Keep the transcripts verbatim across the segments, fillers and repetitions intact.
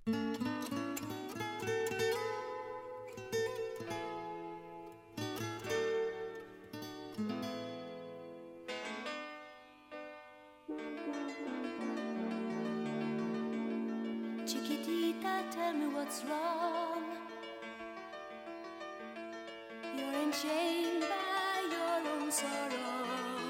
Chiquitita, tell me what's wrong. You're enchained by your own sorrow.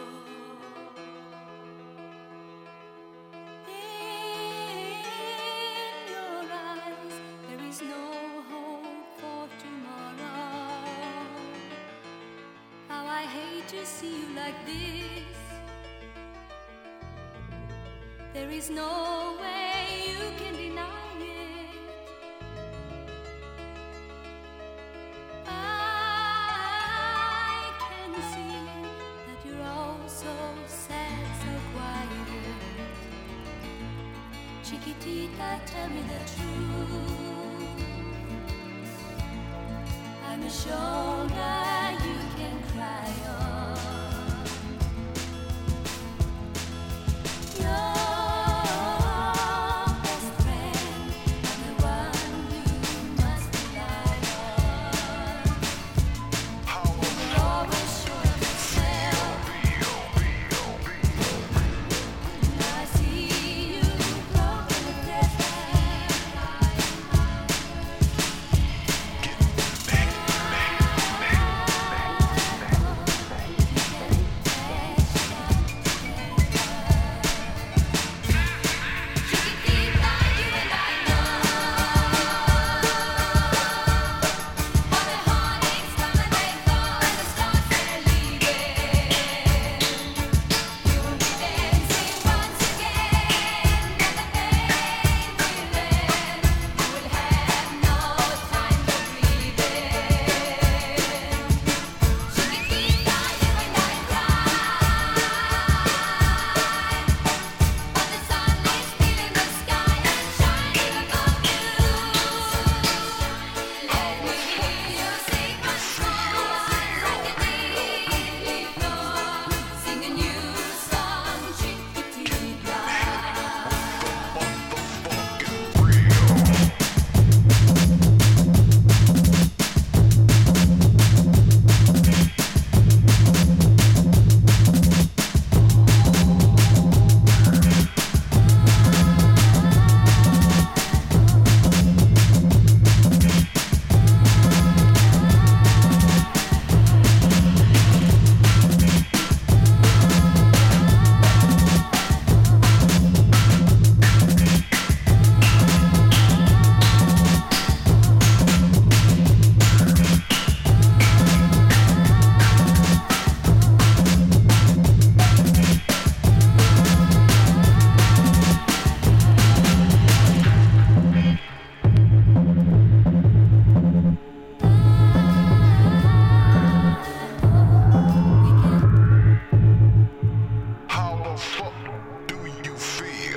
In your eyes, there is no hope for tomorrow. How I hate to see you like this. There is no way you can deny it. I can see that you're all so sad, so quiet. Chiquitita, tell me the truth. I'm a shoulder you can cry on. You're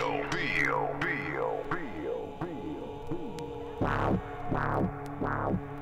Wow, wow, wow.